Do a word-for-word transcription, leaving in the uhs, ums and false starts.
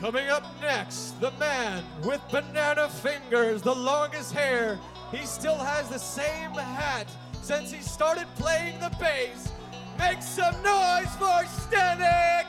Coming up next, the man with banana fingers, the longest hair. He still has the same hat since he started playing the bass. Make some noise for Stanek